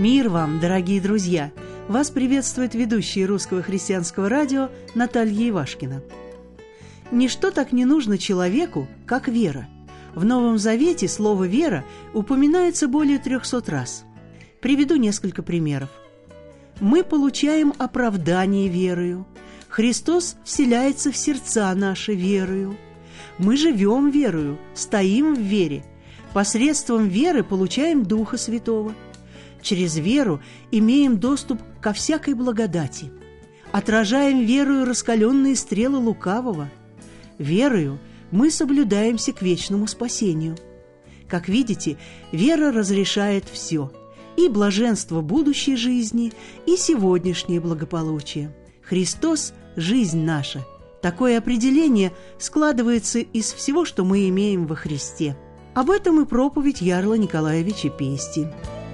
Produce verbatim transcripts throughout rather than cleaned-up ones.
Мир вам, дорогие друзья! Вас приветствует ведущая Русского христианского радио Наталья Ивашкина. Ничто так не нужно человеку, как вера. В Новом Завете слово «вера» упоминается более трехсот раз. Приведу несколько примеров. Мы получаем оправдание верою. Христос вселяется в сердца наши верою. Мы живем верою, стоим в вере. Посредством веры получаем Духа Святого. Через веру имеем доступ ко всякой благодати. Отражаем верою раскаленные стрелы лукавого. Верою мы соблюдаемся к вечному спасению. Как видите, вера разрешает все – и блаженство будущей жизни, и сегодняшнее благополучие. Христос – жизнь наша. Такое определение складывается из всего, что мы имеем во Христе. Об этом и проповедь Ярла Николаевича Пести.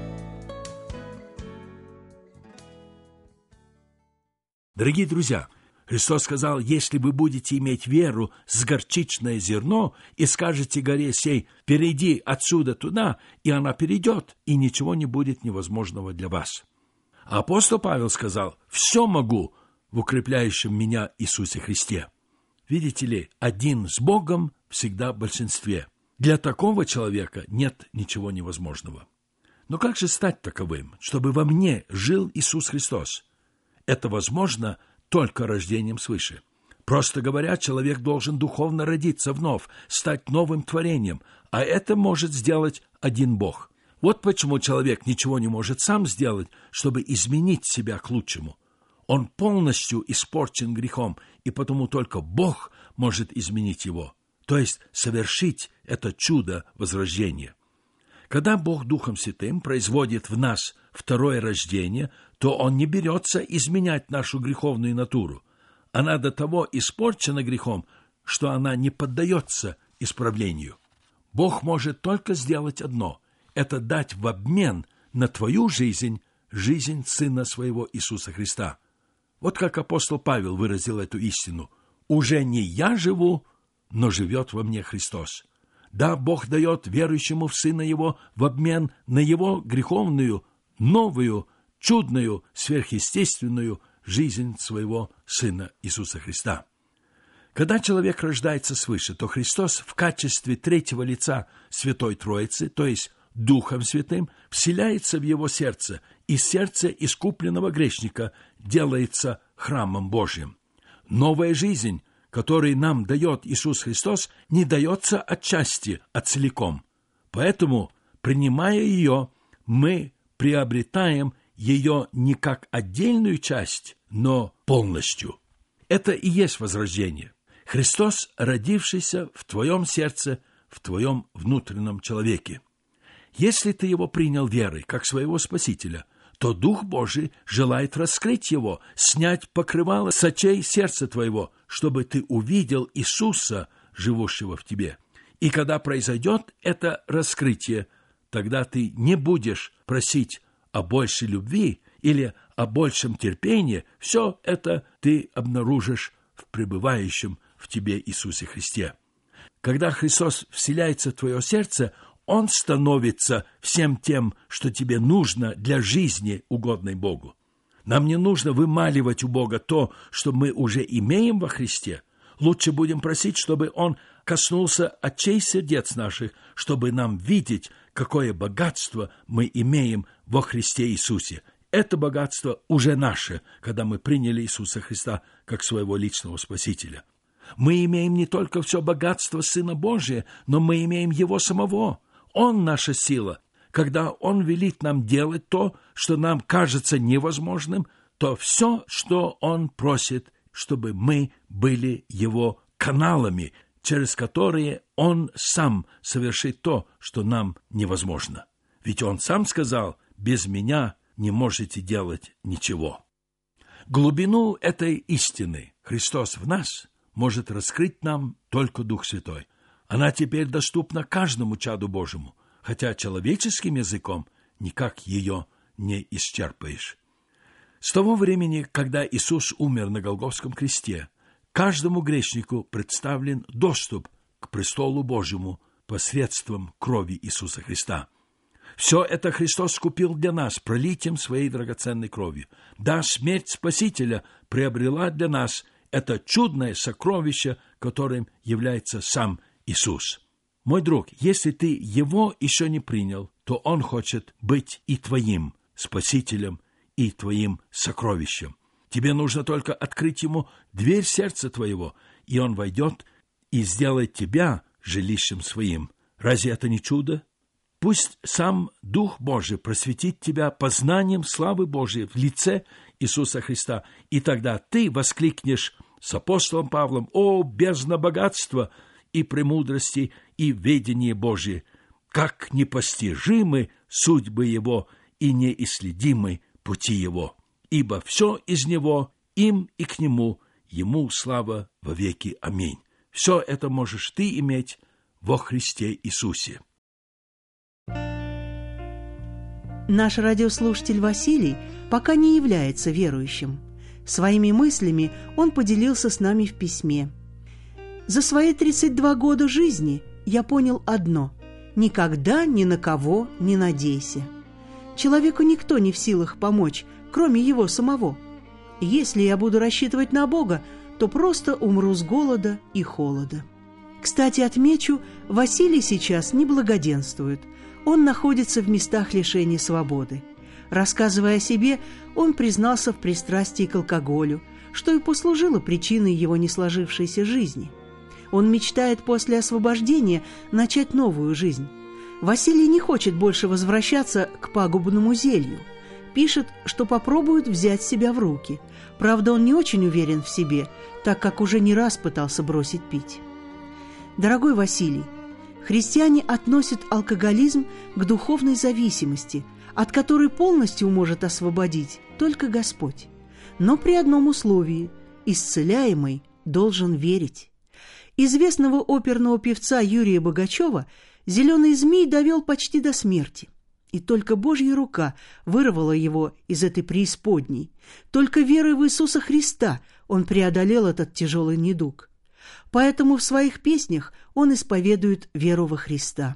Дорогие друзья, Христос сказал: если вы будете иметь веру с горчичное зерно и скажете горе сей: перейди отсюда туда, и она перейдет, и ничего не будет невозможного для вас. А апостол Павел сказал: все могу в укрепляющем меня Иисусе Христе. Видите ли, один с Богом всегда в большинстве. Для такого человека нет ничего невозможного. Но как же стать таковым, чтобы во мне жил Иисус Христос? Это возможно только рождением свыше. Просто говоря, человек должен духовно родиться вновь, стать новым творением, а это может сделать один Бог. Вот почему человек ничего не может сам сделать, чтобы изменить себя к лучшему. Он полностью испорчен грехом, и потому только Бог может изменить его, то есть совершить это чудо возрождения. Когда Бог Духом Святым производит в нас второе рождение, то Он не берется изменять нашу греховную натуру. Она до того испорчена грехом, что она не поддается исправлению. Бог может только сделать одно – это дать в обмен на твою жизнь жизнь Сына Своего Иисуса Христа. Вот как апостол Павел выразил эту истину: «Уже не я живу, но живет во мне Христос». Да, Бог дает верующему в Сына Его в обмен на Его греховную, новую, чудную, сверхъестественную жизнь Своего Сына Иисуса Христа. Когда человек рождается свыше, то Христос в качестве третьего лица Святой Троицы, то есть Духом Святым, вселяется в его сердце, и сердце искупленного грешника делается храмом Божьим. Новая жизнь, который нам дает Иисус Христос, не дается отчасти, а целиком. Поэтому, принимая ее, мы приобретаем ее не как отдельную часть, но полностью. Это и есть возрождение. Христос, родившийся в твоем сердце, в твоем внутреннем человеке. Если ты его принял верой, как своего Спасителя, то Дух Божий желает раскрыть его, снять покрывало с очей сердца твоего, чтобы ты увидел Иисуса, живущего в тебе. И когда произойдет это раскрытие, тогда ты не будешь просить о большей любви или о большем терпении. Все это ты обнаружишь в пребывающем в тебе Иисусе Христе. Когда Христос вселяется в твое сердце, Он становится всем тем, что тебе нужно для жизни, угодной Богу. Нам не нужно вымаливать у Бога то, что мы уже имеем во Христе. Лучше будем просить, чтобы Он коснулся очей сердец наших, чтобы нам видеть, какое богатство мы имеем во Христе Иисусе. Это богатство уже наше, когда мы приняли Иисуса Христа как своего личного Спасителя. Мы имеем не только все богатство Сына Божия, но мы имеем Его самого. Он наша сила. Когда Он велит нам делать то, что нам кажется невозможным, то все, что Он просит, чтобы мы были Его каналами, через которые Он сам совершит то, что нам невозможно. Ведь Он сам сказал: «Без Меня не можете делать ничего». Глубину этой истины Христос в нас может раскрыть нам только Дух Святой. Она теперь доступна каждому чаду Божьему, хотя человеческим языком никак ее не исчерпаешь. С того времени, когда Иисус умер на Голгофском кресте, каждому грешнику представлен доступ к престолу Божьему посредством крови Иисуса Христа. Все это Христос купил для нас пролитием своей драгоценной кровью. Да, смерть Спасителя приобрела для нас это чудное сокровище, которым является сам Иисус. Мой друг, если ты Его еще не принял, то Он хочет быть и твоим Спасителем, и твоим сокровищем. Тебе нужно только открыть Ему дверь сердца твоего, и Он войдет и сделает тебя жилищем своим. Разве это не чудо? Пусть сам Дух Божий просветит тебя познанием славы Божией в лице Иисуса Христа, и тогда ты воскликнешь с апостолом Павлом: «О, бездна богатства и премудрости и ведения Божие! Как непостижимы судьбы Его и неисследимы пути Его! Ибо все из Него, им и к Нему, Ему слава вовеки. Аминь». Все это можешь ты иметь во Христе Иисусе. Наш радиослушатель Василий пока не является верующим. Своими мыслями он поделился с нами в письме. «За свои тридцать два года жизни я понял одно: никогда ни на кого не надейся. Человеку никто не в силах помочь, кроме его самого. Если я буду рассчитывать на Бога, то просто умру с голода и холода». Кстати, отмечу, Василий сейчас не благоденствует. Он находится в местах лишения свободы. Рассказывая о себе, он признался в пристрастии к алкоголю, что и послужило причиной его несложившейся жизни. Он мечтает после освобождения начать новую жизнь. Василий не хочет больше возвращаться к пагубному зелью. Пишет, что попробует взять себя в руки. Правда, он не очень уверен в себе, так как уже не раз пытался бросить пить. Дорогой Василий, христиане относят алкоголизм к духовной зависимости, от которой полностью может освободить только Господь. Но при одном условии – исцеляемый должен верить. Известного оперного певца Юрия Богачева зеленый змей довел почти до смерти. И только Божья рука вырвала его из этой преисподней. Только верой в Иисуса Христа он преодолел этот тяжелый недуг. Поэтому в своих песнях он исповедует веру во Христа.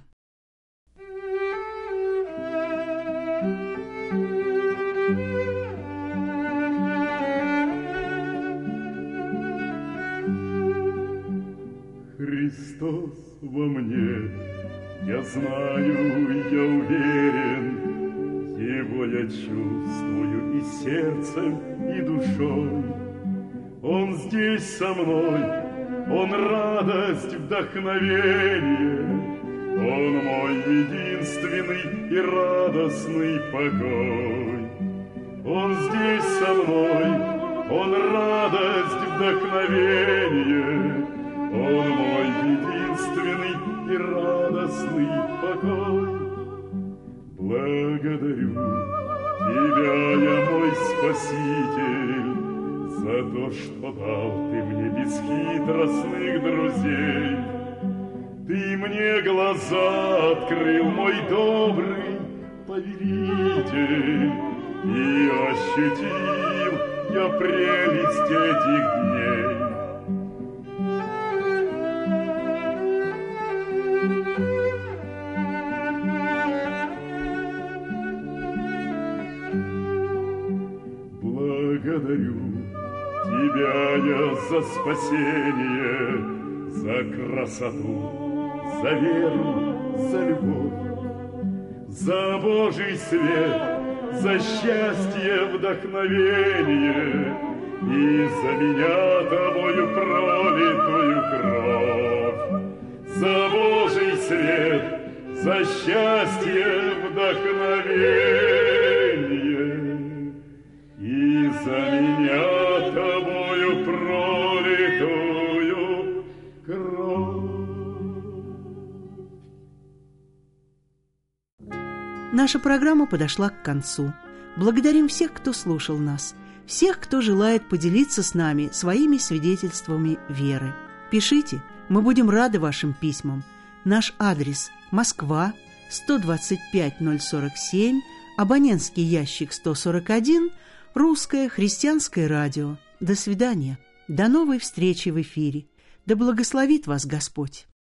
Христос во мне, я знаю, я уверен, Его я чувствую и сердцем, и душой. Он здесь со мной, Он радость, вдохновение, Он мой единственный и радостный покой. Он здесь со мной, Он радость, вдохновение, Он мой единственный и радостный покой. Благодарю Тебя, я мой Спаситель, за то, что дал Ты мне бесхитростных друзей. Ты мне глаза открыл, мой добрый повелитель, и ощутил я прелесть этих дней. Благодарю Тебя я за спасение, за красоту, за веру, за любовь, за Божий свет, за счастье, вдохновение и за меня Тобою пролитую кровь. За Божий свет, за счастье, вдохновение и за меня Тобою пролитую кровь. Наша программа подошла к концу. Благодарим всех, кто слушал нас, всех, кто желает поделиться с нами своими свидетельствами веры. Пишите, мы будем рады вашим письмам. Наш адрес – Москва, сто двадцать пять ноль сорок семь, абонентский ящик сто сорок один, Русское христианское радио. До свидания. До новой встречи в эфире. Да благословит вас Господь.